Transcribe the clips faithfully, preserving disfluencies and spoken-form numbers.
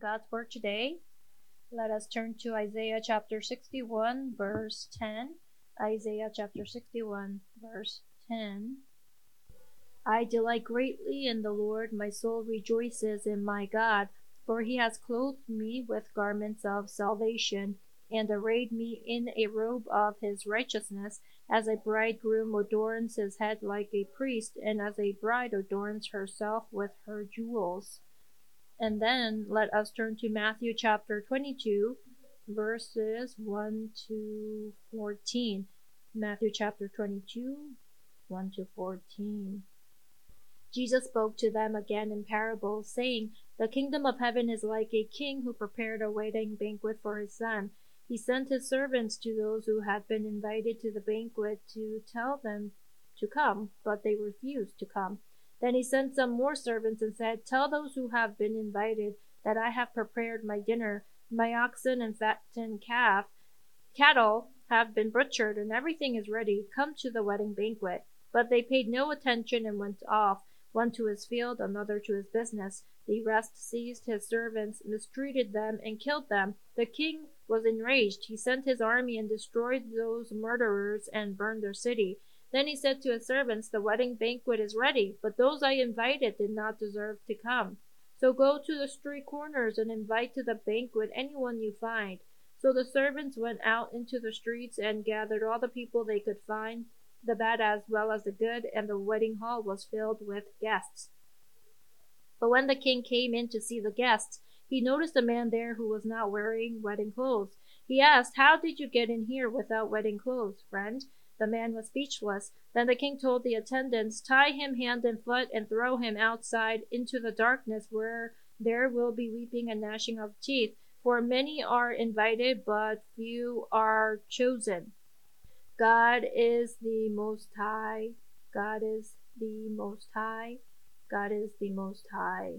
God's Word today. Let us turn to Isaiah chapter sixty-one, verse ten. Isaiah chapter sixty-one, verse ten. I delight greatly in the Lord, my soul rejoices in my God, for he has clothed me with garments of salvation, and arrayed me in a robe of his righteousness, as a bridegroom adorns his head like a priest, and as a bride adorns herself with her jewels. And then let us turn to Matthew chapter twenty-two, verses one to fourteen. Matthew chapter twenty-two, one to fourteen. Jesus spoke to them again in parables, saying, The kingdom of heaven is like a king who prepared a wedding banquet for his son. He sent his servants to those who had been invited to the banquet to tell them to come, but they refused to come. Then he sent some more servants and said, Tell those who have been invited that I have prepared my dinner. My oxen and fattened calf, cattle have been butchered, and everything is ready. Come to the wedding banquet. But they paid no attention and went off, one to his field, another to his business. The rest seized his servants, mistreated them, and killed them. The king was enraged. He sent his army and destroyed those murderers and burned their city. Then he said to his servants, The wedding banquet is ready, but those I invited did not deserve to come. So go to the street corners and invite to the banquet anyone you find. So the servants went out into the streets and gathered all the people they could find, the bad as well as the good, and the wedding hall was filled with guests. But when the king came in to see the guests, he noticed a man there who was not wearing wedding clothes. He asked, How did you get in here without wedding clothes, friend? The man was speechless. Then the king told the attendants, Tie him hand and foot and throw him outside into the darkness, where there will be weeping and gnashing of teeth. For many are invited, but few are chosen. God is the Most High. God is the Most High. God is the Most High.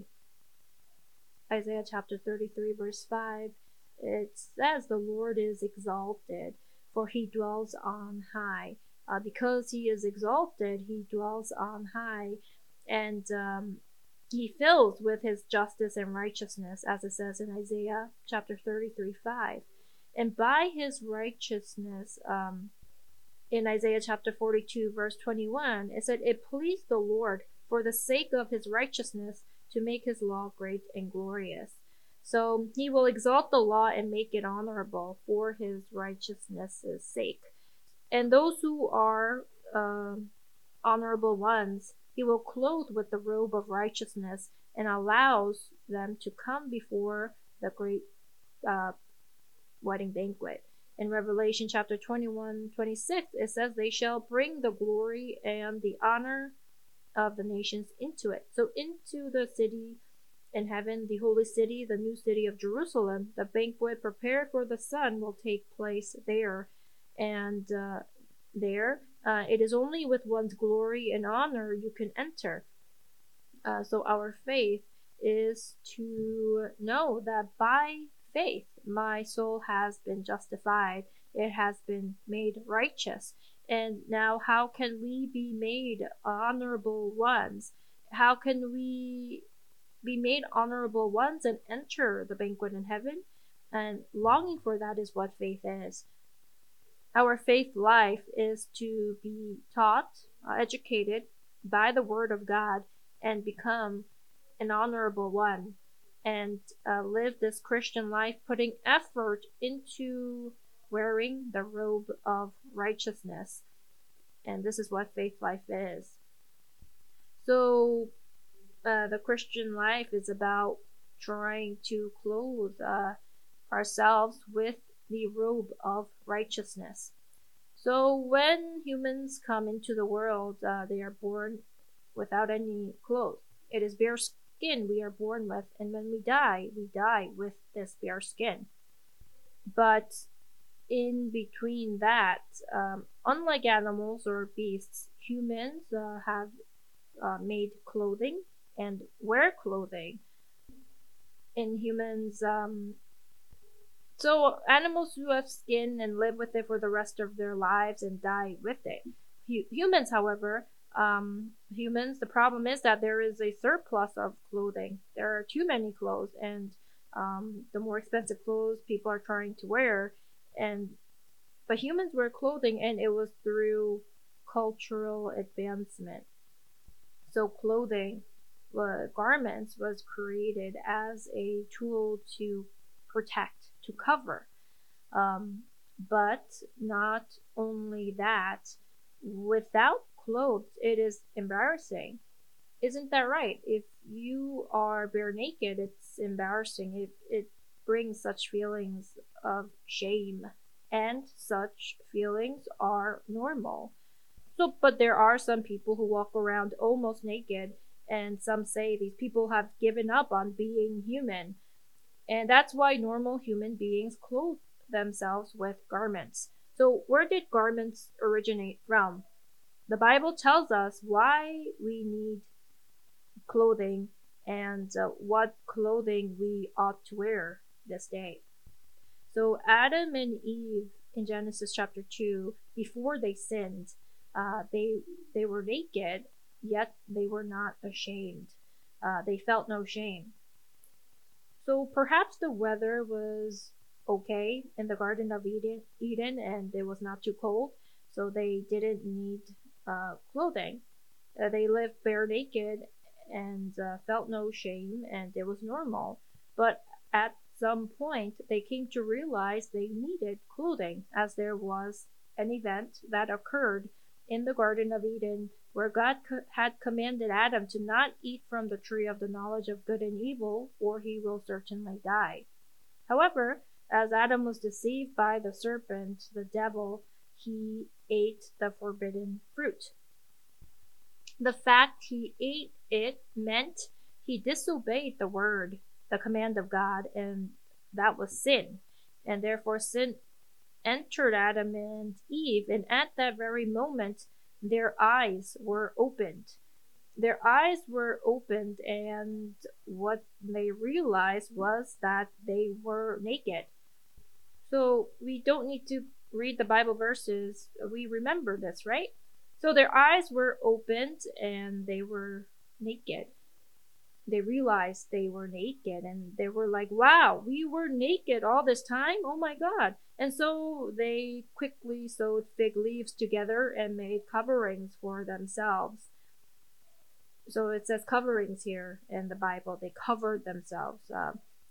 Isaiah chapter thirty-three, verse five. It says, The Lord is exalted, for he dwells on high. Uh, because he is exalted, he dwells on high, and um, he fills with his justice and righteousness, as it says in Isaiah chapter thirty-three, five. And by his righteousness, um, in Isaiah chapter forty-two, verse twenty-one, it said, It pleased the Lord for the sake of his righteousness to make his law great and glorious. So he will exalt the law and make it honorable for his righteousness' sake. And those who are uh, honorable ones, he will clothe with the robe of righteousness and allows them to come before the great uh, wedding banquet. In Revelation chapter twenty-one, twenty-six, it says, They shall bring the glory and the honor of the nations into it. So into the city in heaven, the holy city, the new city of Jerusalem, the banquet prepared for the Son will take place there. And uh, there, uh, it is only with one's glory and honor you can enter. Uh, so our faith is to know that by faith, my soul has been justified. It has been made righteous. And now how can we be made honorable ones? How can we be made honorable ones and enter the banquet in heaven? And longing for that is what faith is. Our faith life is to be taught, uh, educated by the Word of God, and become an honorable one, and uh, live this Christian life putting effort into wearing the robe of righteousness. And this is what faith life is. So uh, the Christian life is about trying to clothe uh, ourselves with the robe of righteousness. So when humans come into the world, uh, they are born without any clothes. It is bare skin we are born with, and when we die, we die with this bare skin. But in between that, um, unlike animals or beasts, humans uh, have uh, made clothing and wear clothing. In humans, um, so animals who have skin and live with it for the rest of their lives and die with it. H- humans, however, um, humans, the problem is that there is a surplus of clothing. There are too many clothes, and um, the more expensive clothes people are trying to wear. And but humans wear clothing, and it was through cultural advancement. So clothing, uh, garments was created as a tool to protect, to cover. Um, but not only that, without clothes, it is embarrassing. Isn't that right? If you are bare naked, it's embarrassing. It, it brings such feelings of shame, and such feelings are normal. So, but there are some people who walk around almost naked, and some say these people have given up on being human. And that's why normal human beings clothe themselves with garments. So, where did garments originate from? The Bible tells us why we need clothing and uh, what clothing we ought to wear this day. So, Adam and Eve in Genesis chapter two, before they sinned, uh, they they were naked, yet they were not ashamed. Uh, they felt no shame. So perhaps the weather was okay in the Garden of Eden, Eden and it was not too cold, so they didn't need uh, clothing. Uh, they lived bare naked and uh, felt no shame, and it was normal. But at some point, they came to realize they needed clothing, as there was an event that occurred in the Garden of Eden where God co- had commanded Adam to not eat from the tree of the knowledge of good and evil, or he will certainly die. However, as Adam was deceived by the serpent, the devil, he ate the forbidden fruit. The fact he ate it meant he disobeyed the word, the command of God, and that was sin. And therefore, sin entered Adam and Eve, and at that very moment, their eyes were opened. Their eyes were opened, and what they realized was that they were naked. So we don't need to read the Bible verses. We remember this, right? So their eyes were opened and they were naked. They realized they were naked, and they were like, wow, we were naked all this time? Oh my God. And so they quickly sewed fig leaves together and made coverings for themselves. So it says coverings here in the Bible. They covered themselves. Uh,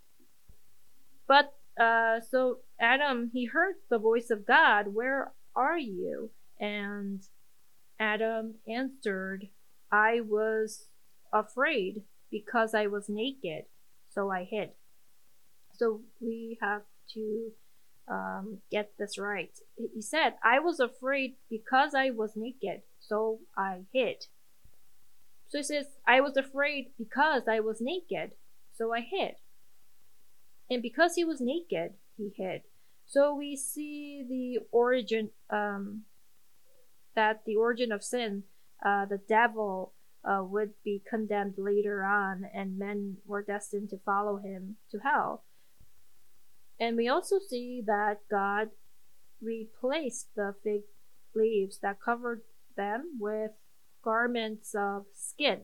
but uh, so Adam, he heard the voice of God, where are you? And Adam answered, I was afraid because I was naked, so I hid. So we have to um, get this right. He said, I was afraid because I was naked, so I hid. So he says, I was afraid because I was naked, so I hid. And because he was naked, he hid. So we see the origin, um, that the origin of sin, uh, the devil uh, would be condemned later on, and men were destined to follow him to hell. And we also see that God replaced the fig leaves that covered them with garments of skin.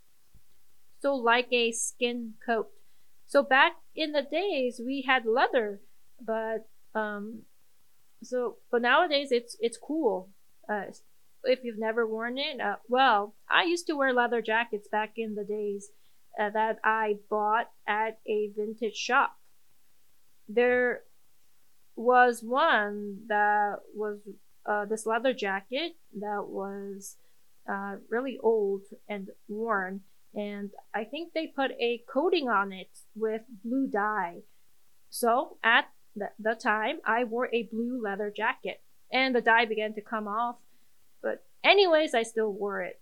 So, like a skin coat. So, back in the days, we had leather, but um, so but nowadays it's it's cool. Uh, if you've never worn it, uh, well, I used to wear leather jackets back in the days uh, that I bought at a vintage shop. There was one that was uh, this leather jacket that was uh, really old and worn, and I think they put a coating on it with blue dye. So at the, the time, I wore a blue leather jacket, and the dye began to come off. But anyways, I still wore it.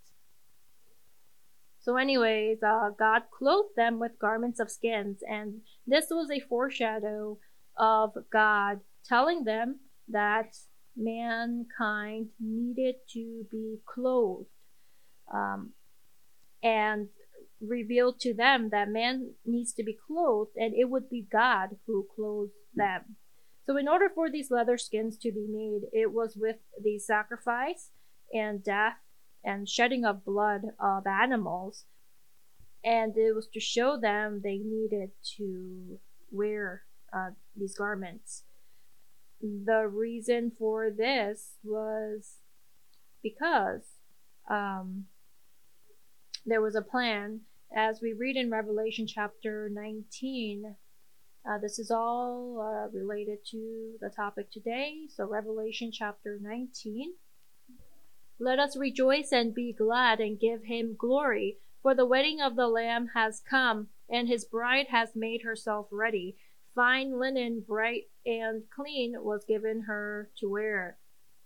So anyways, uh, God clothed them with garments of skins, and this was a foreshadow of God telling them that mankind needed to be clothed, um, and revealed to them that man needs to be clothed, and it would be God who clothed them. So in order for these leather skins to be made, it was with the sacrifice and death and shedding of blood of animals, and it was to show them they needed to wear uh, these garments. The reason for this was because um, there was a plan. As we read in Revelation chapter nineteen, uh, this is all uh, related to the topic today. So, Revelation chapter nineteen. Let us rejoice and be glad and give him glory, for the wedding of the Lamb has come, and his bride has made herself ready. Fine linen, bright and clean, was given her to wear.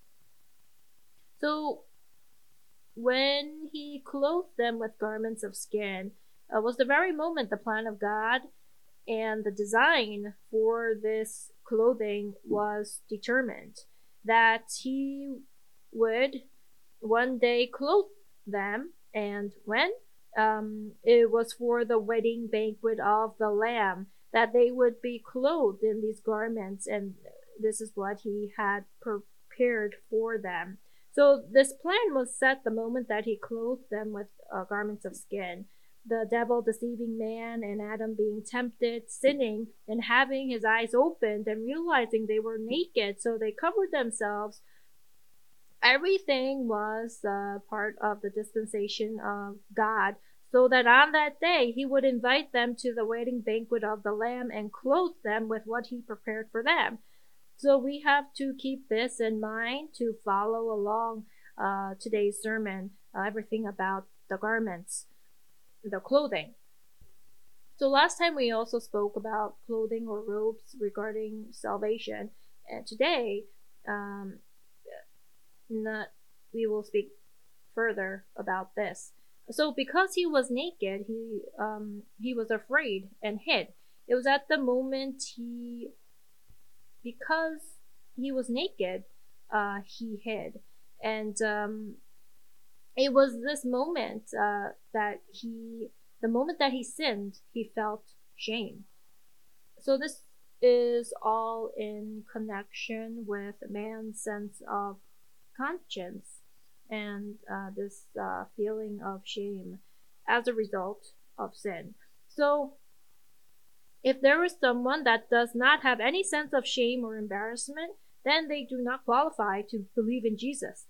So, when he clothed them with garments of skin, uh, was the very moment the plan of God and the design for this clothing was determined, that he would one day clothe them. And when? Um, it was for the wedding banquet of the Lamb, that they would be clothed in these garments, and this is what he had prepared for them. So this plan was set the moment that he clothed them with uh, garments of skin. The devil deceiving man and Adam being tempted, sinning, and having his eyes opened and realizing they were naked, so they covered themselves. Everything was uh, part of the dispensation of God, so that on that day he would invite them to the wedding banquet of the Lamb and clothe them with what he prepared for them. So we have to keep this in mind to follow along uh, today's sermon, uh, everything about the garments, the clothing. So last time we also spoke about clothing or robes regarding salvation, and today um, not, we will speak further about this. So because he was naked, he um, he was afraid and hid. It was at the moment he, because he was naked, uh, he hid, and um, it was this moment uh, that he, the moment that he sinned, he felt shame. So this is all in connection with man's sense of conscience and uh, this uh, feeling of shame as a result of sin. So if there is someone that does not have any sense of shame or embarrassment, then they do not qualify to believe in Jesus.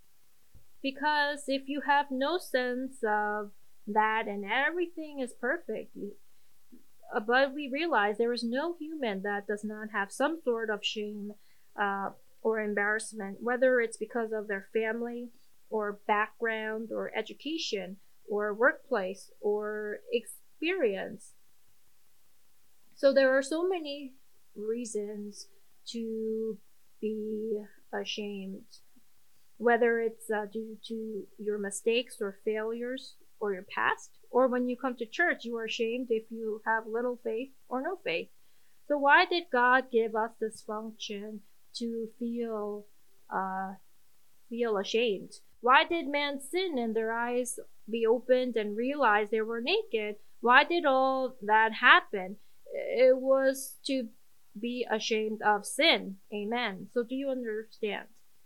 Because if you have no sense of that and everything is perfect, you, uh, but we realize there is no human that does not have some sort of shame uh, or embarrassment, whether it's because of their family or background or education or workplace or experience. So there are so many reasons to be ashamed, whether it's uh, due to your mistakes or failures or your past, or when you come to church, you are ashamed if you have little faith or no faith. So why did God give us this function to feel uh, feel ashamed? Why did man sin and their eyes be opened and realize they were naked? Why did all that happen? It was to be ashamed of sin. Amen. So do you understand?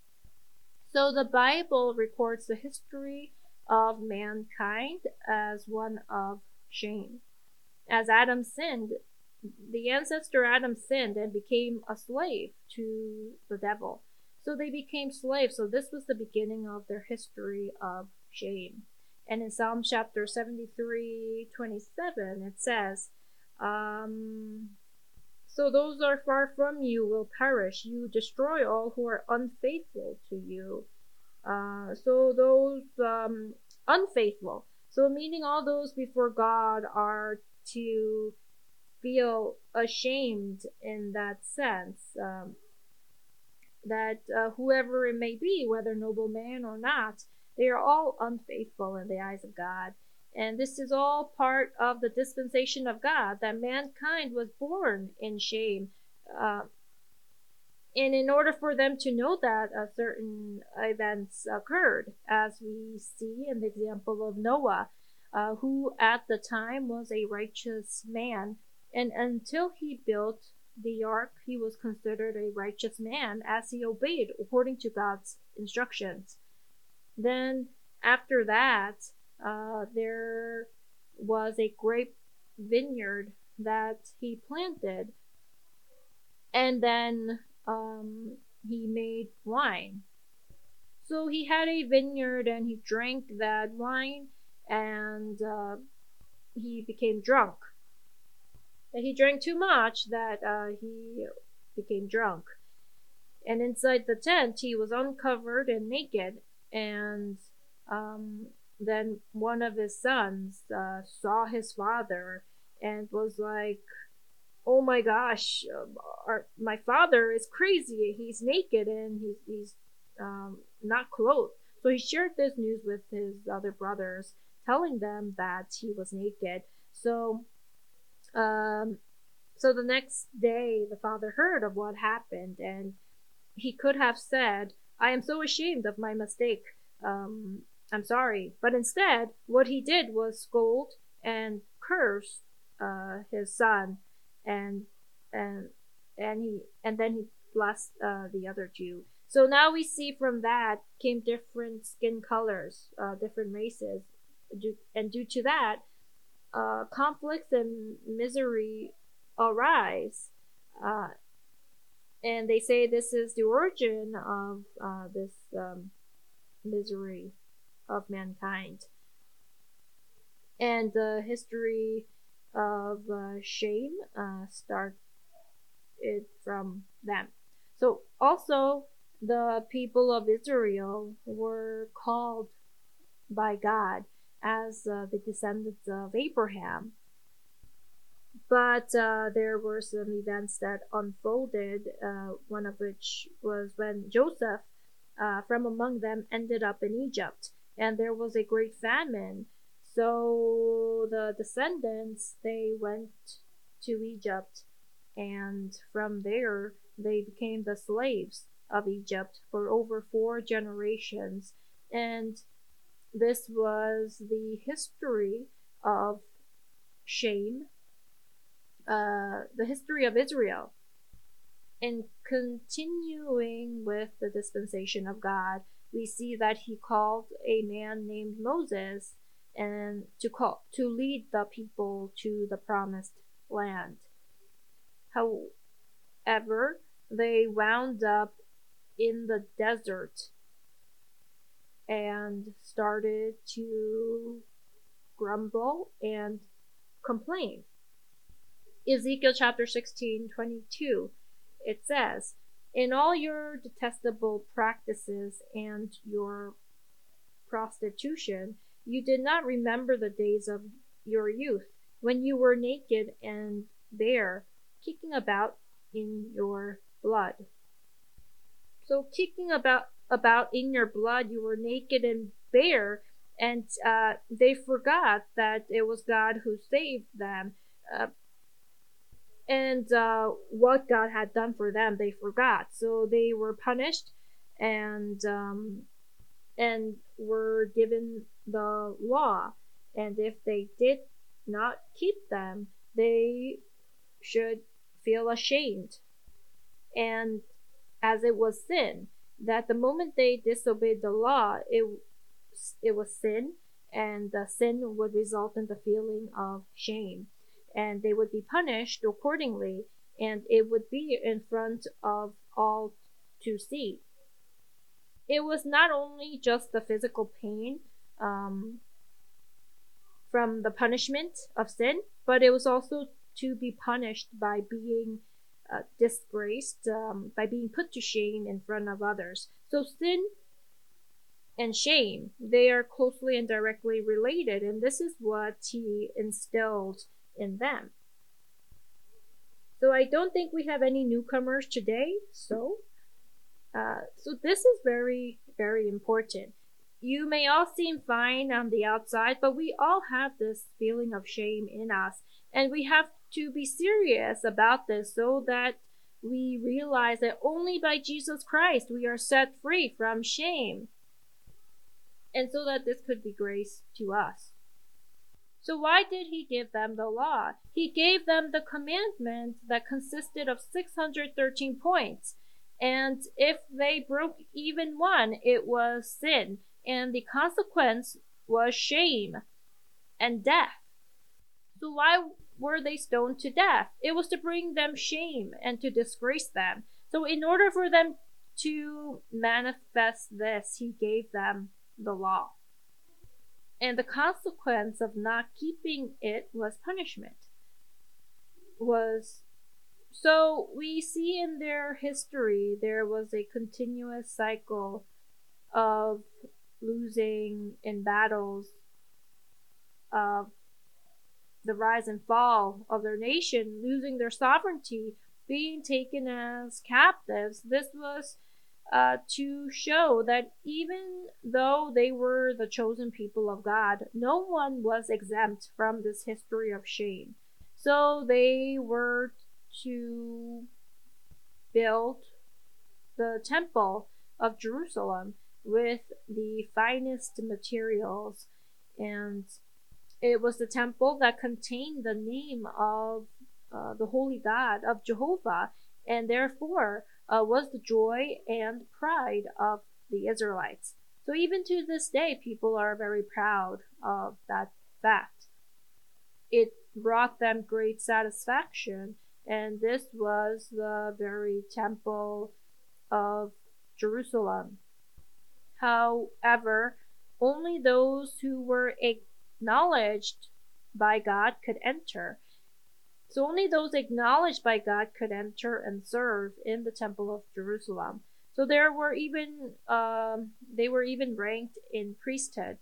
So the Bible records the history of mankind as one of shame. As Adam sinned, the ancestor Adam sinned and became a slave to the devil. So they became slaves. So this was the beginning of their history of shame. And in Psalm chapter seventy-three, twenty-seven, it says, um, so those are far from you will perish. You destroy all who are unfaithful to you. Uh, so those um, unfaithful. So meaning all those before God are to feel ashamed in that sense. Um, that uh, whoever it may be, whether noble man or not, they are all unfaithful in the eyes of God. And this is all part of the dispensation of God, that mankind was born in shame. Uh, and in order for them to know that, uh, certain events occurred, as we see in the example of Noah, uh, who at the time was a righteous man. And until he built the ark, he was considered a righteous man as he obeyed according to God's instructions. Then after that, uh, there was a grape vineyard that he planted, and then um, he made wine. So he had a vineyard and he drank that wine, and uh, he became drunk. And he drank too much that uh, he became drunk. And inside the tent, he was uncovered and naked. And um, then one of his sons uh, saw his father and was like, "Oh my gosh, um, our, my father is crazy. He's naked and he's, he's um, not clothed." So he shared this news with his other brothers, telling them that he was naked. So, um, so the next day, the father heard of what happened, and he could have said, "I am so ashamed of my mistake. Um, I'm sorry." But instead, what he did was scold and curse uh, his son, and and and he and then he blessed uh, the other two. So now we see from that came different skin colors, uh, different races, and due to that, uh, conflicts and misery arise. Uh, and they say this is the origin of uh, this um, misery of mankind, and the history of uh, shame uh, started from them. So also the people of Israel were called by God as uh, the descendants of Abraham. But uh, there were some events that unfolded, uh, one of which was when Joseph uh, from among them ended up in Egypt, and there was a great famine. So the descendants, they went to Egypt, and from there they became the slaves of Egypt for over four generations. And this was the history of shame, uh, the history of Israel. And continuing with the dispensation of God, we see that he called a man named Moses and to call to lead the people to the promised land. However, they wound up in the desert and started to grumble and complain. Ezekiel chapter sixteen, twenty-two, it says, "In all your detestable practices and your prostitution, you did not remember the days of your youth, when you were naked and bare, kicking about in your blood." So kicking about about in your blood, you were naked and bare, and uh, they forgot that it was God who saved them. Uh, and uh, what God had done for them, they forgot. So they were punished, and um, and were given the law. And if they did not keep them, they should feel ashamed. And as it was sin, that the moment they disobeyed the law, it it was sin, and the sin would result in the feeling of shame, and they would be punished accordingly, and it would be in front of all to see. It was not only just the physical pain um, from the punishment of sin, but it was also to be punished by being uh, disgraced, um, by being put to shame in front of others. So sin and shame, they are closely and directly related, and this is what he instilled in them. So I don't think we have any newcomers today. So, uh, so this is very, very important. You may all seem fine on the outside, but we all have this feeling of shame in us, and we have to be serious about this so that we realize that only by Jesus Christ we are set free from shame, and so that this could be grace to us. So why did he give them the law? He gave them the commandment that consisted of six hundred thirteen points, and if they broke even one, it was sin, and the consequence was shame and death. So why were they stoned to death? It was to bring them shame and to disgrace them. So in order for them to manifest this, he gave them the law. And the consequence of not keeping it was punishment. Was so we see in their history there was a continuous cycle of losing in battles, of the rise and fall of their nation, losing their sovereignty, being taken as captives. This was uh, to show that even though they were the chosen people of God, no one was exempt from this history of shame. So they were to build the temple of Jerusalem with the finest materials, and it was the temple that contained the name of uh, the holy God, of Jehovah, and therefore uh, was the joy and pride of the Israelites. So even to this day, people are very proud of that fact. It brought them great satisfaction, and this was the very temple of Jerusalem. However, only those who were acknowledged by God could enter. So only those acknowledged by God could enter and serve in the temple of Jerusalem. So there were even um, they were even ranked in priesthood.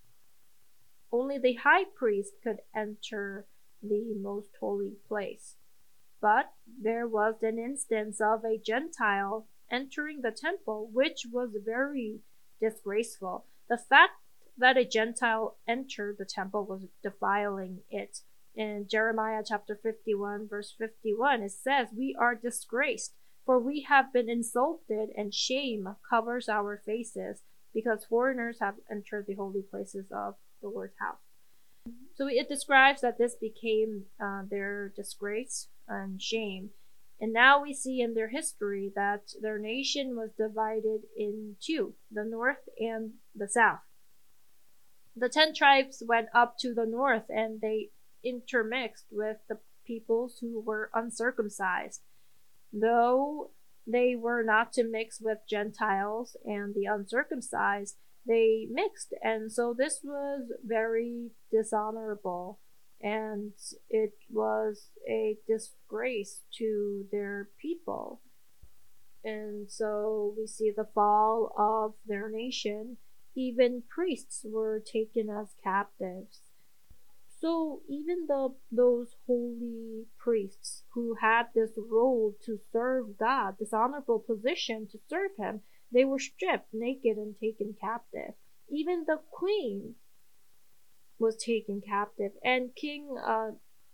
Only the high priest could enter the most holy place. But there was an instance of a Gentile entering the temple, which was very disgraceful. The fact that a Gentile entered the temple was defiling it. In Jeremiah chapter fifty-one, verse fifty-one, it says, "We are disgraced, for we have been insulted, and shame covers our faces, because foreigners have entered the holy places of the Lord's house." So it describes that this became uh, their disgrace and shame. And now we see in their history that their nation was divided in two, the north and the south. The ten tribes went up to the north, and they intermixed with the peoples who were uncircumcised. Though they were not to mix with Gentiles and the uncircumcised, they mixed, and so this was very dishonorable, and it was a disgrace to their people. And so we see the fall of their nation. Even priests were taken as captives. So even though those holy priests who had this role to serve God, this honorable position to serve him, they were stripped naked and taken captive. Even the queen was taken captive, and King uh,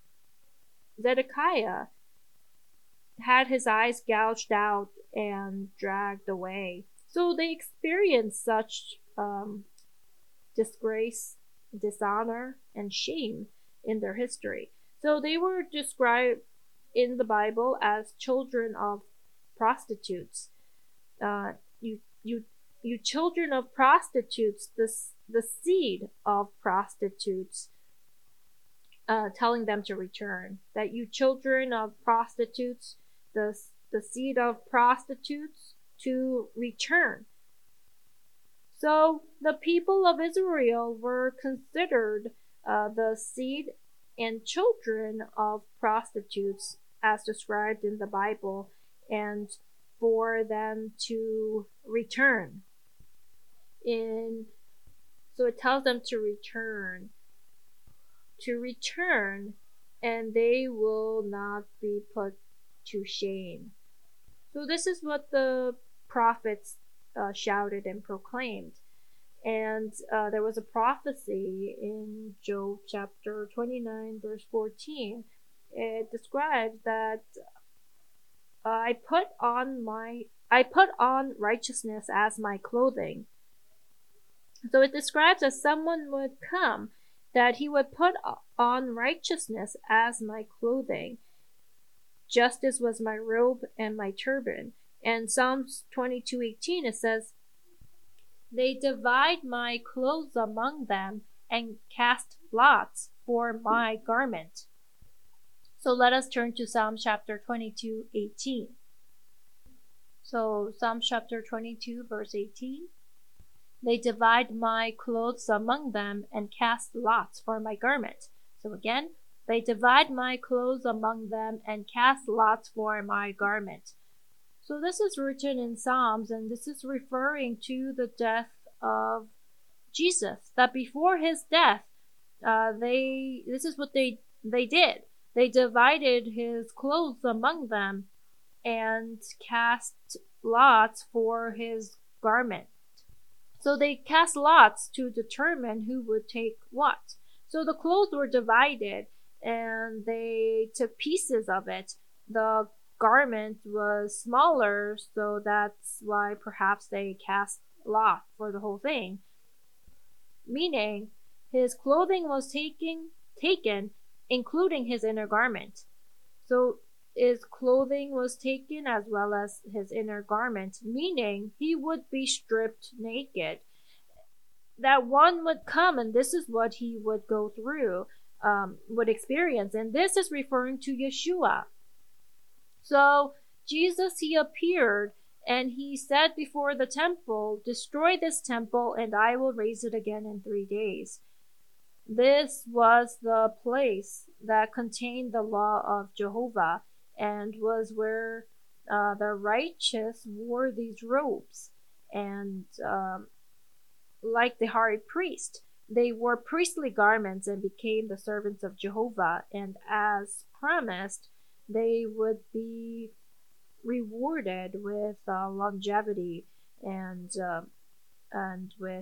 Zedekiah had his eyes gouged out and dragged away. So they experienced such um, disgrace, dishonor, and shame in their history. So they were described in the Bible as children of prostitutes. Uh, you, you, you children of prostitutes, the, the seed of prostitutes, uh, telling them to return. That you children of prostitutes, the, the seed of prostitutes, to return. So the people of Israel were considered uh, the seed and children of prostitutes as described in the Bible, and for them to return. In so it tells them to return, to return, and they will not be put to shame. So this is what the prophets uh, shouted and proclaimed. And uh, there was a prophecy in Job chapter twenty-nine, verse fourteen. It describes that uh, I put on my I put on righteousness as my clothing. So it describes that someone would come, that he would put on righteousness as my clothing. Justice was my robe and my turban. And Psalms twenty-two eighteen, it says, "They divide my clothes among them and cast lots for my garment." So let us turn to Psalm chapter twenty-two, eighteen. So Psalm chapter twenty-two, verse eighteen. They divide my clothes among them and cast lots for my garment. So again, they divide my clothes among them and cast lots for my garment. So this is written in Psalms, and this is referring to the death of Jesus. That before his death, uh, they this is what they they did. They divided his clothes among them and cast lots for his garment. So they cast lots to determine who would take what. So the clothes were divided and they took pieces of it. The garment was smaller, so that's why perhaps they cast lot for the whole thing. Meaning, his clothing was taken, taken, including his inner garment. So his clothing was taken as well as his inner garment, meaning he would be stripped naked. That one would come, and this is what he would go through, um, would experience, and this is referring to Yeshua. So Jesus, he appeared, and he said before the temple, "Destroy this temple, and I will raise it again in three days." This was the place that contained the law of Jehovah, and was where uh, the righteous wore these robes. And um, like the high priest, they wore priestly garments and became the servants of Jehovah. And as promised, they would be rewarded with uh, longevity and uh, and with.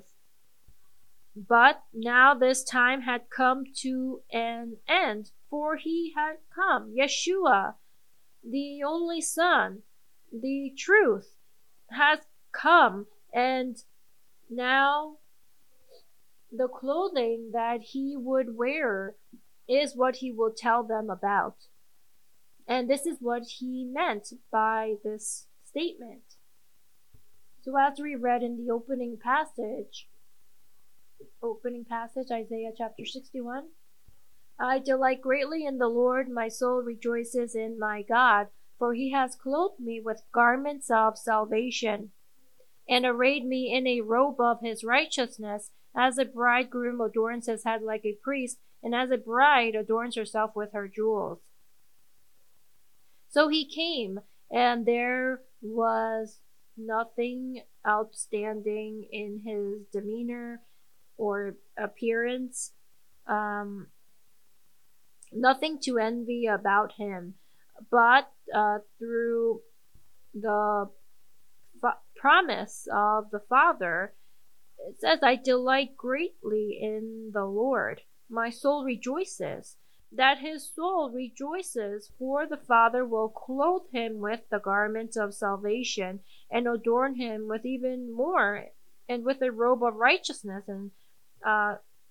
But now this time had come to an end, for he had come, Yeshua, the only Son, the truth, has come, and now the clothing that he would wear is what he will tell them about. And this is what he meant by this statement. So as we read in the opening passage, opening passage, Isaiah chapter sixty-one, I delight greatly in the Lord, my soul rejoices in my God, for he has clothed me with garments of salvation, and arrayed me in a robe of his righteousness, as a bridegroom adorns his head like a priest, and as a bride adorns herself with her jewels. So he came, and there was nothing outstanding in his demeanor or appearance, um, nothing to envy about him. But uh, through the fa- promise of the Father, it says, I delight greatly in the Lord. My soul rejoices. That his soul rejoices, for the Father will clothe him with the garments of salvation, and adorn him with even more, and with a robe of righteousness. And uh,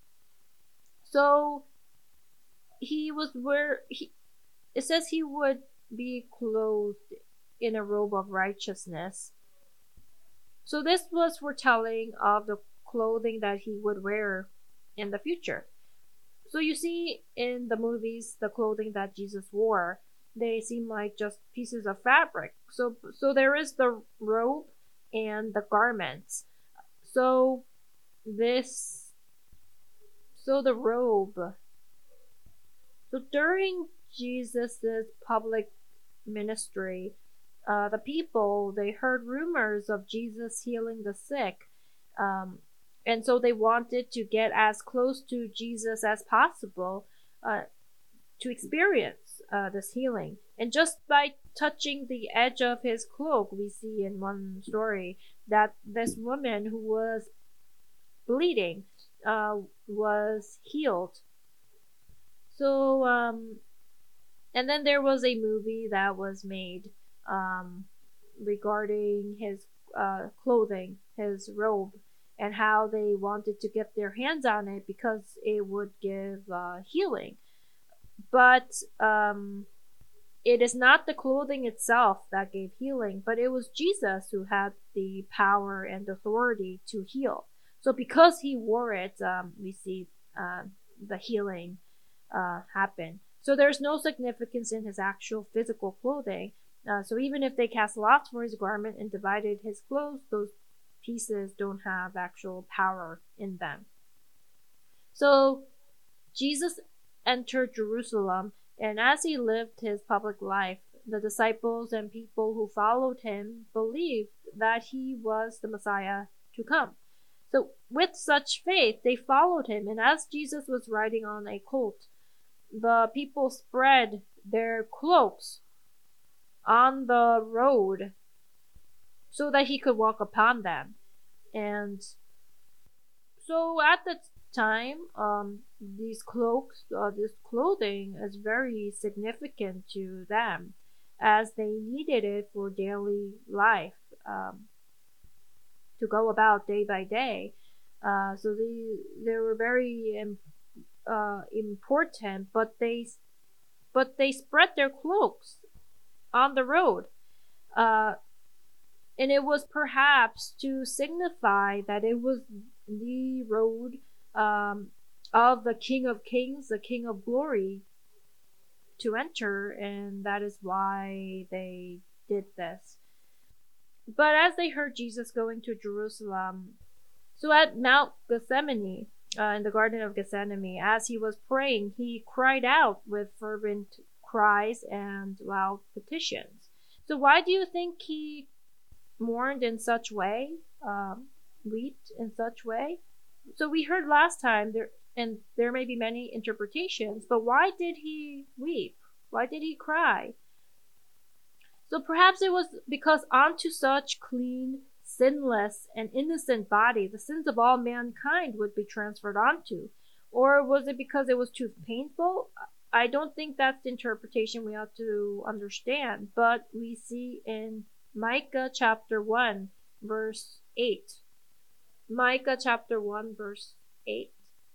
so he was where he, it says he would be clothed in a robe of righteousness. So this was foretelling of the clothing that he would wear in the future. So you see in the movies, the clothing that Jesus wore, they seem like just pieces of fabric. So so there is the robe and the garments. So this so the robe. So during Jesus's public ministry, uh, the people, they heard rumors of Jesus healing the sick. Um, and so they wanted to get as close to Jesus as possible uh, to experience uh, this healing. And just by touching the edge of his cloak, we see in one story that this woman who was bleeding uh, was healed. So, um, and then there was a movie that was made um, regarding his uh, clothing, his robe, and how they wanted to get their hands on it because it would give uh, healing. But um, it is not the clothing itself that gave healing, but it was Jesus who had the power and authority to heal. So because he wore it, um, we see uh, the healing uh, happen. So there's no significance in his actual physical clothing. Uh, so even if they cast lots for his garment and divided his clothes, those pieces don't have actual power in them. So Jesus entered Jerusalem, and as he lived his public life, the disciples and people who followed him believed that he was the Messiah to come. So with such faith, they followed him, and as Jesus was riding on a colt, the people spread their cloaks on the road so that he could walk upon them. And so at the time, um, these cloaks, uh, this clothing is very significant to them, as they needed it for daily life, um, to go about day by day. Uh, so they they were very um, uh, important, but they but they spread their cloaks on the road, uh, and it was perhaps to signify that it was the road um, of the King of Kings, the King of Glory, to enter, and that is why they did this. But as they heard Jesus going to Jerusalem, so at Mount Gethsemane, uh, in the Garden of Gethsemane, as he was praying, he cried out with fervent cries and loud petitions. So why do you think he mourned in such way, um, wept in such way? So we heard last time there, and there may be many interpretations, but why did he weep? Why did he cry? So perhaps it was because onto such clean, sinless, and innocent body, the sins of all mankind would be transferred onto. Or was it because it was too painful? I don't think that's the interpretation we ought to understand, but we see in Micah chapter one, verse eight. Micah chapter one, verse eight.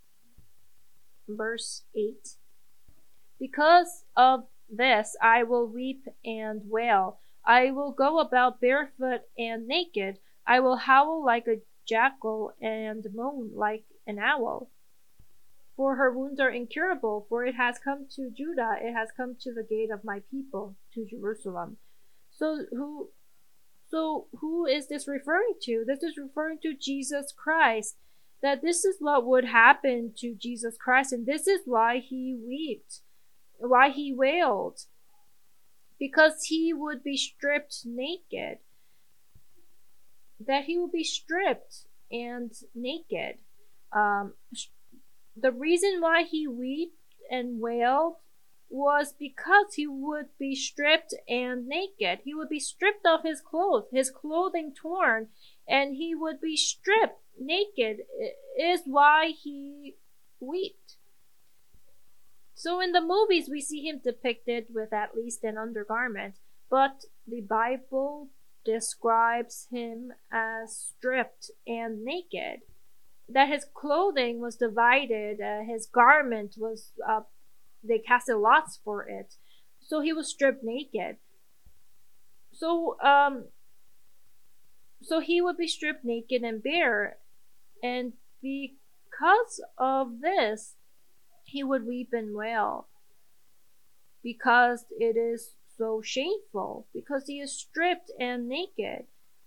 Verse eight. Because of this I will weep and wail. I will go about barefoot and naked. I will howl like a jackal and moan like an owl. For her wounds are incurable, for it has come to Judah, it has come to the gate of my people, to Jerusalem. So who so who is this referring to? This is referring to Jesus Christ. That this is what would happen to Jesus Christ, and this is why he wept, why he wailed. Because he would be stripped naked. That he would be stripped and naked. Um, the reason why he wept and wailed was because he would be stripped and naked. He would be stripped of his clothes, his clothing torn, and he would be stripped naked, is why he wept. So in the movies, we see him depicted with at least an undergarment, but the Bible describes him as stripped and naked. That his clothing was divided, uh, his garment was, uh, they casted lots for it. So he was stripped naked. So, um, so he would be stripped naked and bare, and because of this, he would weep and wail, because it is so shameful, because he is stripped and naked.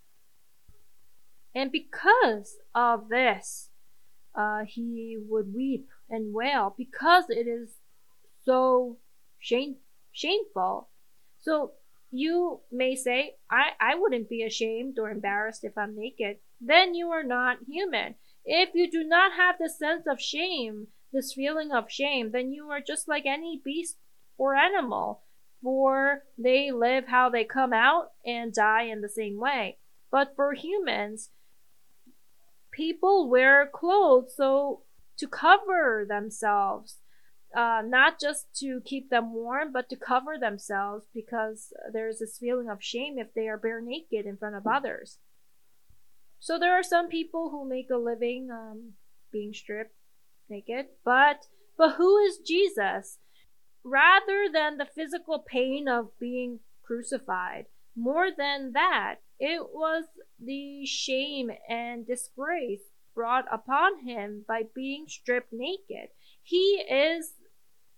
And because of this, uh, he would weep and wail, because it is so shame, shameful. So you may say, I, I wouldn't be ashamed or embarrassed if I'm naked. Then you are not human. If you do not have the sense of shame, this feeling of shame, then you are just like any beast or animal, for they live how they come out and die in the same way. But for humans, people wear clothes so to cover themselves, uh, not just to keep them warm, but to cover themselves, because there's this feeling of shame if they are bare naked in front of others. So there are some people who make a living um, being stripped naked, but but who is Jesus? Rather than the physical pain of being crucified, more than that, it was the shame and disgrace brought upon him by being stripped naked. He is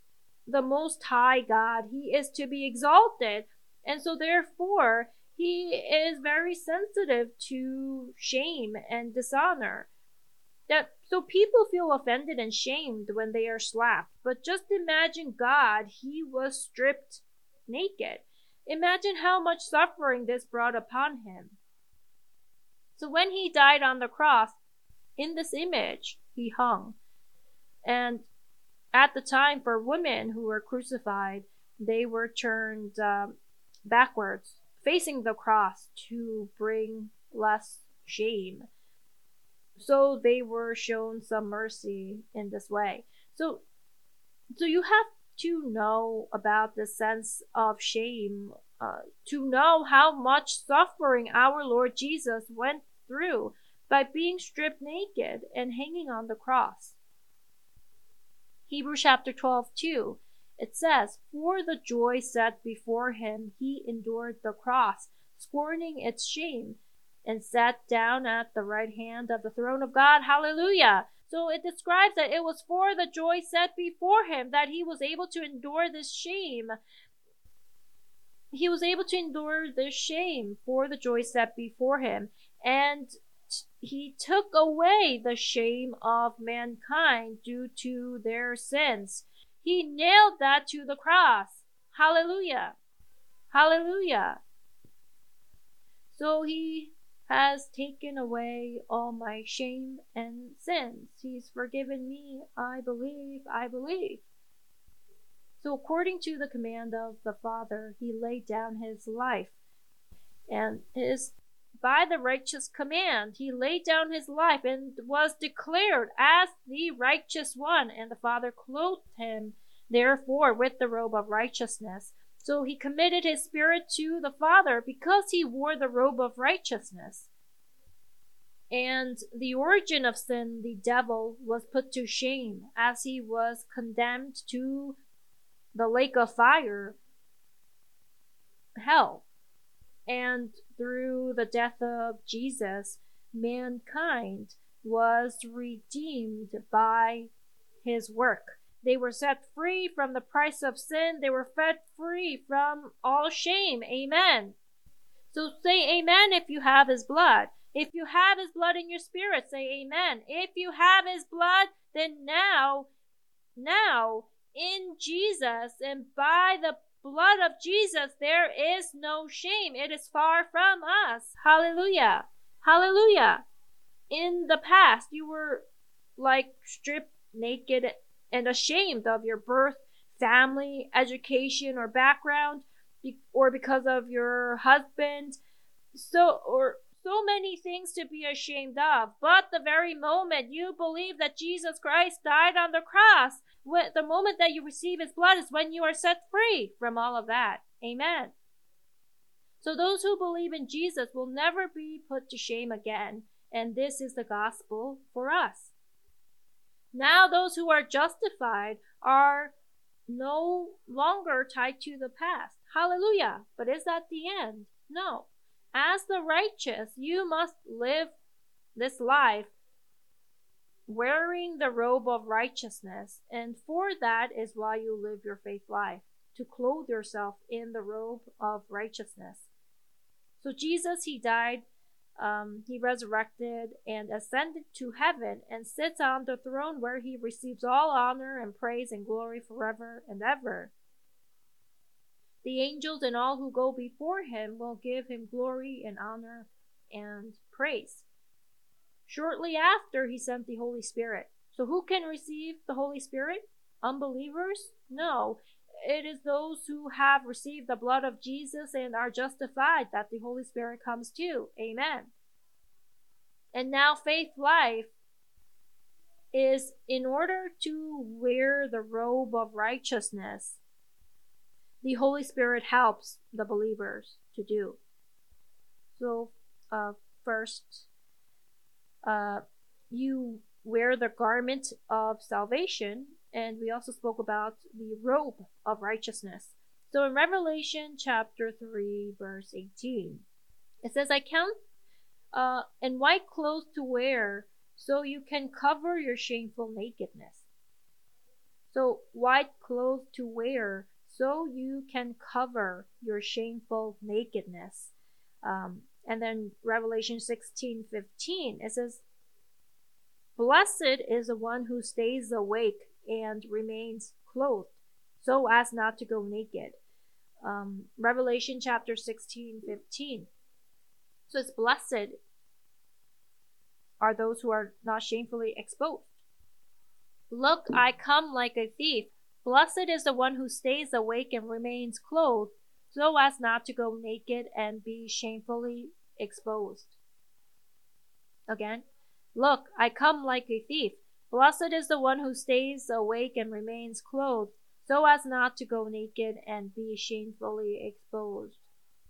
the Most High God. He is to be exalted. And so therefore, he is very sensitive to shame and dishonor. That so people feel offended and shamed when they are slapped. But just imagine God, he was stripped naked. Imagine how much suffering this brought upon him. So when he died on the cross, in this image, he hung. And at the time, for women who were crucified, they were turned um, backwards, facing the cross to bring less shame. So they were shown some mercy in this way. So, so you have to know about the sense of shame, uh, to know how much suffering our Lord Jesus went through by being stripped naked and hanging on the cross. Hebrews chapter twelve, two, it says, "For the joy set before him, he endured the cross, scorning its shame, and sat down at the right hand of the throne of God." Hallelujah. So it describes that it was for the joy set before him that he was able to endure this shame. He was able to endure this shame for the joy set before him. And he took away the shame of mankind due to their sins. He nailed that to the cross. Hallelujah. Hallelujah. So he has taken away all my shame and sins. He's forgiven me. I believe, I believe. So according to the command of the Father, he laid down his life. And his by the righteous command, he laid down his life and was declared as the righteous one. And the Father clothed him, therefore, with the robe of righteousness. So he committed his spirit to the Father because he wore the robe of righteousness. And the origin of sin, the devil, was put to shame as he was condemned to the lake of fire, hell. And through the death of Jesus, mankind was redeemed by his work. They were set free from the price of sin. They were set free from all shame. Amen. So say amen if you have his blood. If you have his blood in your spirit, say amen. If you have his blood, then now, now, in Jesus and by the blood of Jesus, there is no shame. It is far from us. Hallelujah. Hallelujah. In the past, you were like stripped naked and ashamed of your birth, family, education, or background, or because of your husband. So, or so many things to be ashamed of. But the very moment you believe that Jesus Christ died on the cross, when, the moment that you receive his blood is when you are set free from all of that. Amen. So those who believe in Jesus will never be put to shame again. And this is the gospel for us. Now those who are justified are no longer tied to the past. Hallelujah. But is that the end? No. As the righteous, you must live this life wearing the robe of righteousness. And for that is why you live your faith life, to clothe yourself in the robe of righteousness. So Jesus, he died, um, he resurrected and ascended to heaven and sits on the throne where he receives all honor and praise and glory forever and ever. The angels and all who go before him will give him glory and honor and praise. Shortly after, he sent the Holy Spirit. So who can receive the Holy Spirit? Unbelievers? No. It is those who have received the blood of Jesus and are justified that the Holy Spirit comes to. Amen. And now faith life is in order to wear the robe of righteousness. The Holy Spirit helps the believers to do. So, uh, first, uh, you wear the garment of salvation, and we also spoke about the robe of righteousness. So in Revelation chapter three, verse eighteen, it says, "I count uh, and white clothes to wear, so you can cover your shameful nakedness." So white clothes to wear, so you can cover your shameful nakedness. Um, and then Revelation sixteen fifteen, it says, "Blessed is the one who stays awake and remains clothed, so as not to go naked." Um, Revelation chapter sixteen fifteen. So it's blessed are those who are not shamefully exposed. "Look, I come like a thief. Blessed is the one who stays awake and remains clothed, so as not to go naked and be shamefully exposed." Again, "Look, I come like a thief. Blessed is the one who stays awake and remains clothed, so as not to go naked and be shamefully exposed."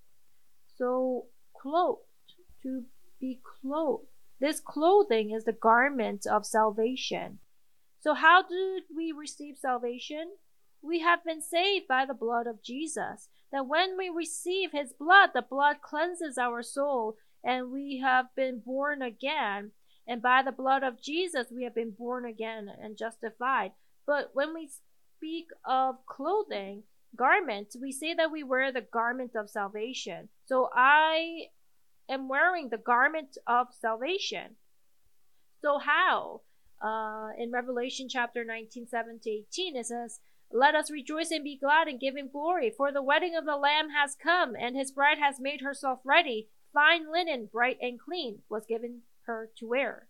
So, clothed, to be clothed. This clothing is the garment of salvation. So how did we receive salvation? We have been saved by the blood of Jesus. That when we receive his blood, the blood cleanses our soul, and we have been born again. And by the blood of Jesus, we have been born again and justified. But when we speak of clothing, garment, we say that we wear the garment of salvation. So I am wearing the garment of salvation. So how? Uh, in Revelation chapter nineteen, seven to eighteen, it says, "Let us rejoice and be glad and give him glory, for the wedding of the Lamb has come, and his bride has made herself ready. Fine linen, bright and clean, was given her to wear."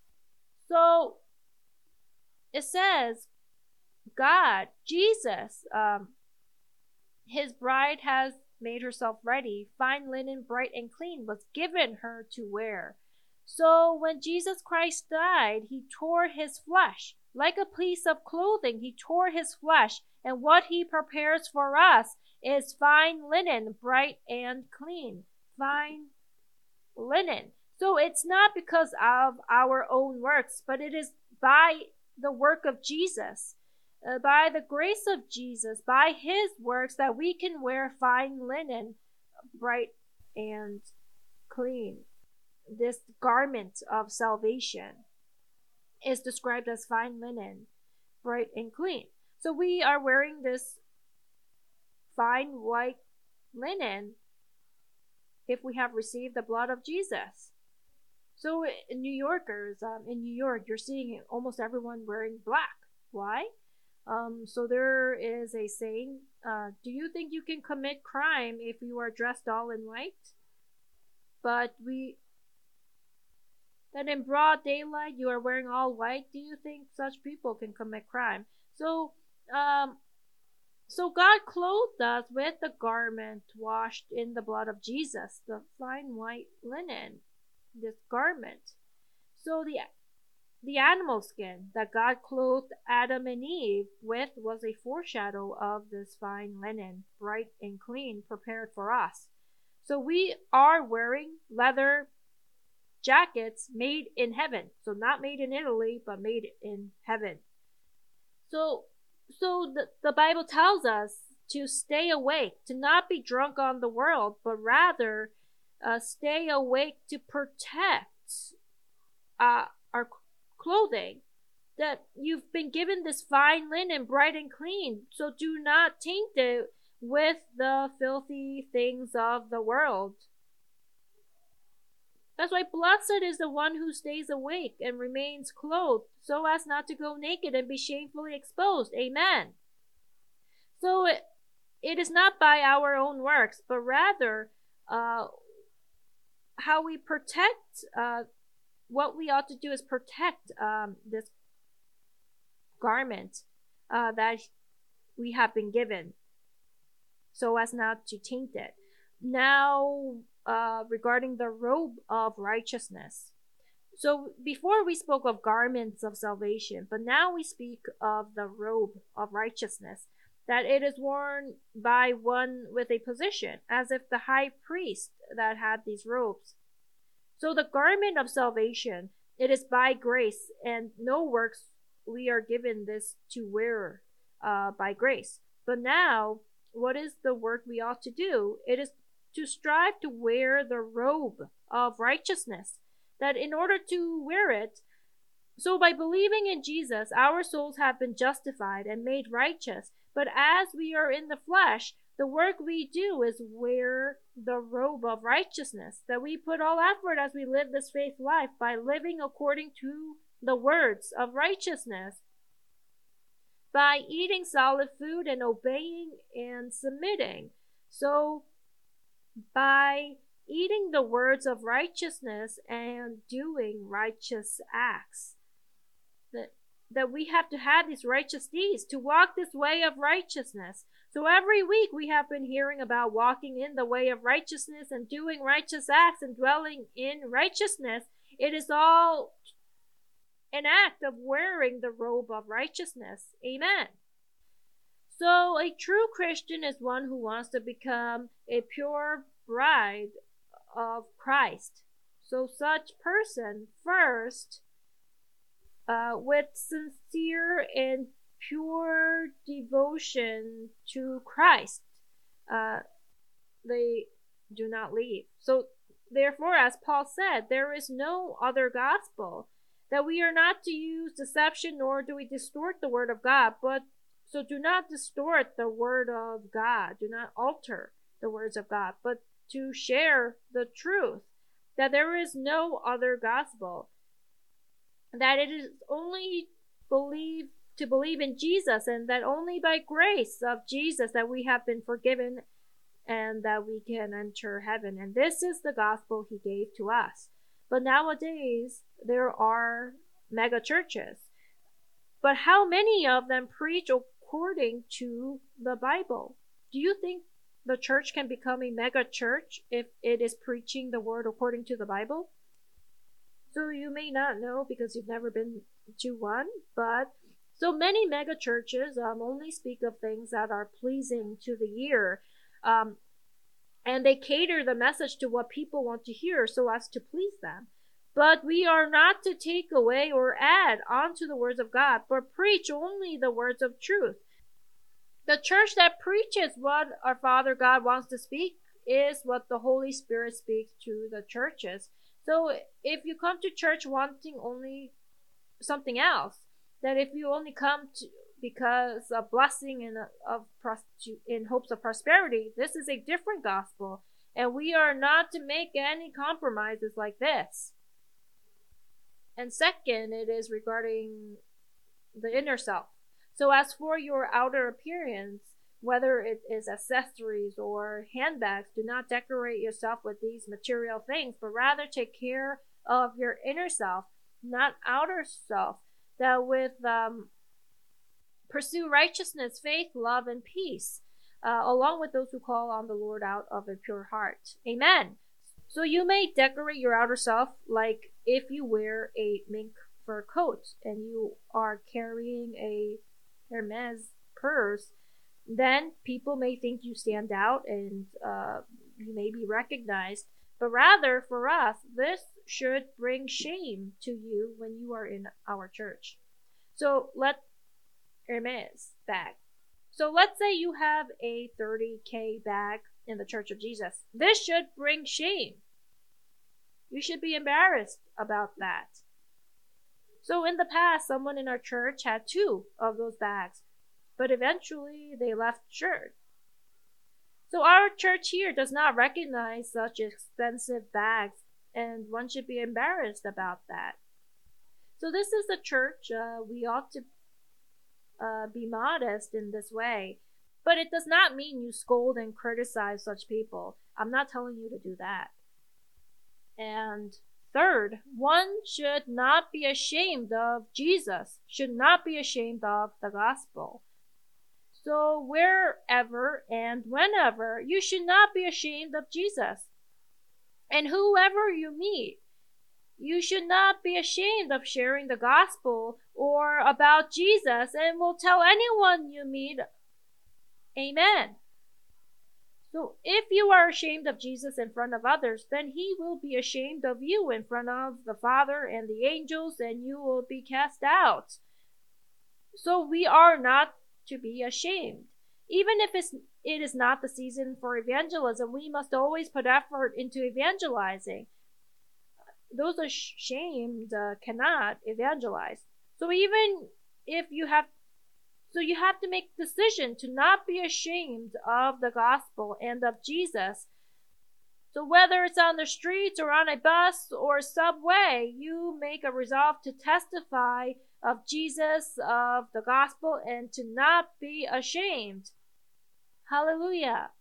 So it says, God, Jesus, um, his bride has made herself ready. Fine linen, bright and clean, was given her to wear. So when Jesus Christ died, he tore his flesh. Like a piece of clothing, he tore his flesh. And what he prepares for us is fine linen, bright and clean. Fine linen. So it's not because of our own works, but it is by the work of Jesus. Uh, by the grace of Jesus, by his works, that we can wear fine linen, bright and clean. This garment of salvation is described as fine linen, bright and clean. So we are wearing this fine white linen if we have received the blood of Jesus. So in New Yorkers, um, in New York, you're seeing almost everyone wearing black. Why? Um, so there is a saying, uh, do you think you can commit crime if you are dressed all in white? But we, that in broad daylight you are wearing all white, do you think such people can commit crime? So, um, so God clothed us with the garment washed in the blood of Jesus, the fine white linen, this garment. So the The animal skin that God clothed Adam and Eve with was a foreshadow of this fine linen, bright and clean, prepared for us. So we are wearing leather jackets made in heaven. So not made in Italy, but made in heaven. So, so the, the Bible tells us to stay awake, to not be drunk on the world, but rather uh, stay awake to protect uh, our clothing, that you've been given this fine linen, bright and clean, so do not taint it with the filthy things of the world. That's why blessed is the one who stays awake and remains clothed, so as not to go naked and be shamefully exposed. Amen. So it, it is not by our own works, but rather uh, how we protect uh, what we ought to do is protect um, this garment uh, that we have been given, so as not to taint it. Now, uh, regarding the robe of righteousness. So before we spoke of garments of salvation, but now we speak of the robe of righteousness, that it is worn by one with a position, as if the high priest that had these robes. So the garment of salvation, it is by grace and no works. We are given this to wear uh, by grace. But now, what is the work we ought to do? It is to strive to wear the robe of righteousness. That in order to wear it, So by believing in Jesus, our souls have been justified and made righteous. But as we are in the flesh, the work we do is wear the robe of righteousness, that we put all effort as we live this faith life by living according to the words of righteousness, by eating solid food and obeying and submitting. So by eating the words of righteousness and doing righteous acts, that that we have to have these righteous deeds to walk this way of righteousness. So every week we have been hearing about walking in the way of righteousness and doing righteous acts and dwelling in righteousness. It is all an act of wearing the robe of righteousness. Amen. So a true Christian is one who wants to become a pure bride of Christ. So such person first, uh, with sincere and pure devotion to Christ, uh, they do not leave. So therefore, as Paul said, there is no other gospel, that we are not to use deception, nor do we distort the word of God. But so do not distort the word of God. Do not alter the words of God, but to share the truth, that there is no other gospel, that it is only believe to believe in Jesus, and that only by grace of Jesus that we have been forgiven and that we can enter heaven. And this is the gospel he gave to us. But nowadays there are mega churches, but how many of them preach according to the Bible? Do you think the church can become a mega church if it is preaching the word according to the Bible? So you may not know because you've never been to one, but so many mega churches um, only speak of things that are pleasing to the ear, um, and they cater the message to what people want to hear so as to please them. But we are not to take away or add onto the words of God, but preach only the words of truth. The church that preaches what our Father God wants to speak is what the Holy Spirit speaks to the churches. So if you come to church wanting only something else, that if you only come to because of blessing and of in hopes of prosperity, this is a different gospel, and we are not to make any compromises like this. And second, it is regarding the inner self. So as for your outer appearance, whether it is accessories or handbags, do not decorate yourself with these material things, but rather take care of your inner self, not outer self, that with um, pursue righteousness, faith, love, and peace, uh, along with those who call on the Lord out of a pure heart. Amen. So you may decorate your outer self like if you wear a mink fur coat and you are carrying a Hermes purse, then people may think you stand out and uh, you may be recognized. But rather, for us, this should bring shame to you when you are in our church. So let Hermes bag. So let's say you have a thirty K bag in the Church of Jesus. This should bring shame. You should be embarrassed about that. So in the past, someone in our church had two of those bags, but eventually they left church. So our church here does not recognize such expensive bags, and one should be embarrassed about that. So this is the church. Uh, we ought to uh, be modest in this way, but it does not mean you scold and criticize such people. I'm not telling you to do that. And third, one should not be ashamed of Jesus, should not be ashamed of the gospel. So wherever and whenever, you should not be ashamed of Jesus. And whoever you meet, you should not be ashamed of sharing the gospel or about Jesus, and will tell anyone you meet. Amen. So if you are ashamed of Jesus in front of others, then he will be ashamed of you in front of the Father and the angels, and you will be cast out. So we are not to be ashamed. Even if it's, it is not the season for evangelism, we must always put effort into evangelizing. those ashamed uh, cannot evangelize. So even if you have, so you have to make decision to not be ashamed of the gospel and of Jesus. So whether it's on the streets or on a bus or subway, you make a resolve to testify of Jesus, of the gospel, and to not be ashamed. Hallelujah.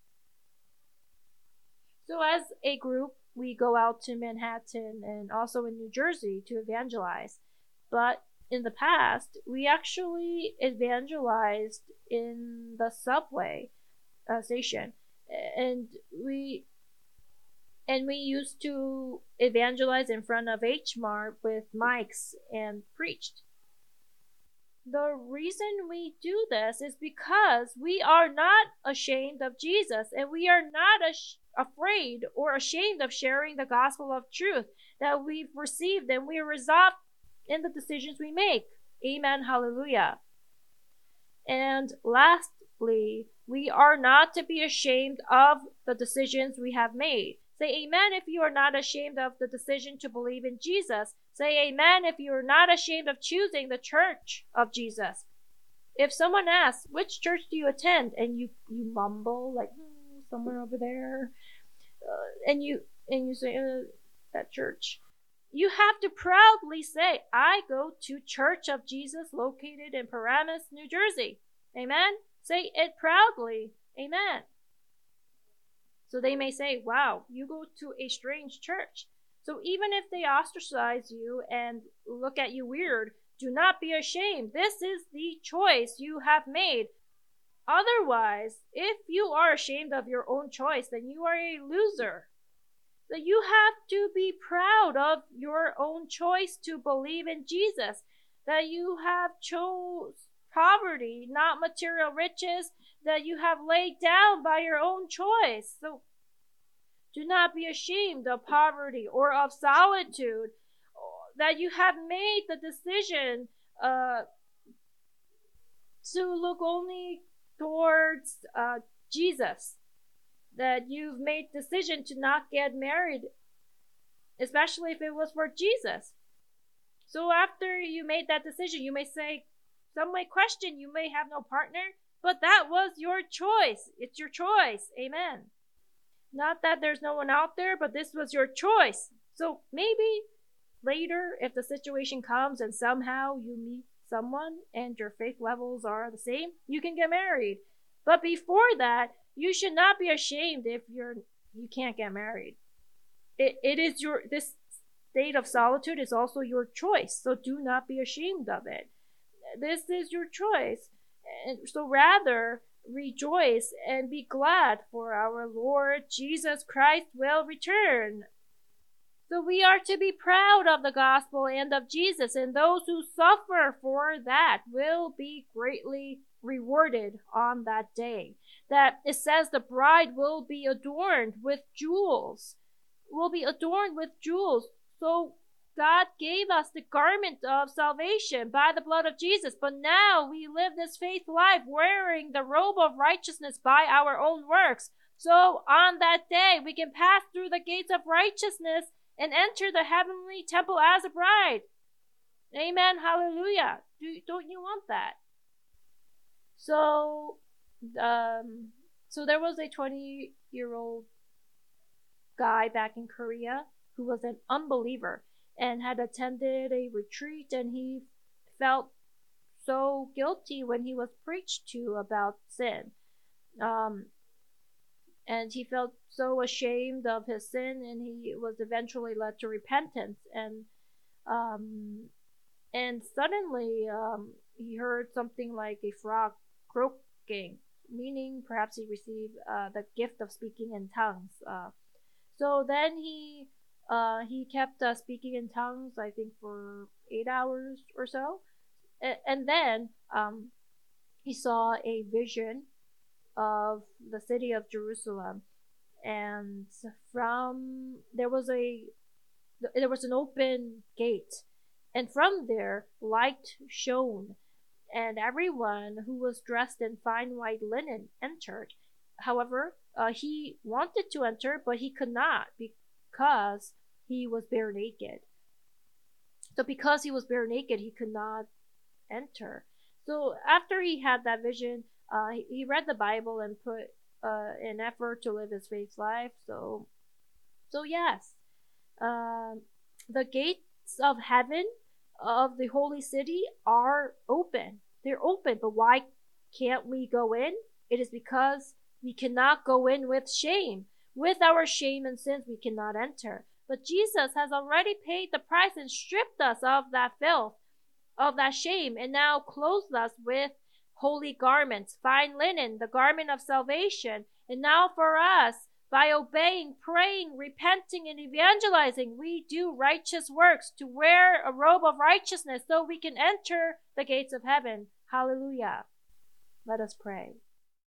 So as a group, we go out to Manhattan and also in New Jersey to evangelize. But in the past, we actually evangelized in the subway uh, station. And we and we used to evangelize in front of H Mart with mics and preached. The reason we do this is because we are not ashamed of Jesus, and we are not ash- afraid or ashamed of sharing the gospel of truth that we've received, and we are resolved in the decisions we make. Amen. Hallelujah. And lastly, we are not to be ashamed of the decisions we have made. Say amen if you are not ashamed of the decision to believe in Jesus. Say amen if you are not ashamed of choosing the church of Jesus. If someone asks, which church do you attend? And you, you mumble like, hmm, somewhere over there. Uh, and you and you say, uh, that church. You have to proudly say, I go to Church of Jesus located in Paramus, New Jersey. Amen? Say it proudly. Amen. So they may say, wow, you go to a strange church. So even if they ostracize you and look at you weird, do not be ashamed. This is the choice you have made. Otherwise, if you are ashamed of your own choice, then you are a loser. So you have to be proud of your own choice to believe in Jesus. That you have chose poverty, not material riches, that you have laid down by your own choice. So do not be ashamed of poverty or of solitude, that you have made the decision uh, to look only towards uh, Jesus, that you've made decision to not get married, especially if it was for Jesus. So after you made that decision, you may say, some may question, you may have no partner, but that was your choice. It's your choice. Amen. Not that there's no one out there, but this was your choice. So maybe later, if the situation comes and somehow you meet someone and your faith levels are the same, you can get married. But before that, you should not be ashamed if you're you can't get married. It it is your this state of solitude is also your choice. So do not be ashamed of it. This is your choice. And so rather rejoice and be glad, for our Lord Jesus Christ will return. So we are to be proud of the gospel and of Jesus, and those who suffer for that will be greatly rewarded on that day. That it says the bride will be adorned with jewels, will be adorned with jewels. So God gave us the garment of salvation by the blood of Jesus, but now we live this faith life wearing the robe of righteousness by our own works. So on that day, we can pass through the gates of righteousness and enter the heavenly temple as a bride. Amen. Hallelujah. Do, don't you want that? So, um, so there was a twenty-year-old guy back in Korea who was an unbeliever and had attended a retreat, and he felt so guilty when he was preached to about sin. Um, and he felt so ashamed of his sin, and he was eventually led to repentance. And um, and suddenly um, he heard something like a frog croaking, meaning perhaps he received uh, the gift of speaking in tongues. Uh, so then he uh, he kept uh, speaking in tongues, I think, for eight hours or so, and, and then um, he saw a vision of the city of Jerusalem, and from there was a there was an open gate, and from there light shone, and everyone who was dressed in fine white linen entered. However, uh, he wanted to enter, but he could not, because he was bare naked. So because he was bare naked, he could not enter. So after he had that vision, uh, he, he read the Bible and put uh, an effort to live his faith life. So, so yes, um, the gates of heaven of the holy city are open. They're open, but why can't we go in? It is because we cannot go in with shame. With our shame and sins, we cannot enter. But Jesus has already paid the price and stripped us of that filth, of that shame, and now clothed us with holy garments, fine linen, the garment of salvation. And now for us, by obeying, praying, repenting, and evangelizing, we do righteous works to wear a robe of righteousness so we can enter the gates of heaven. Hallelujah. Let us pray.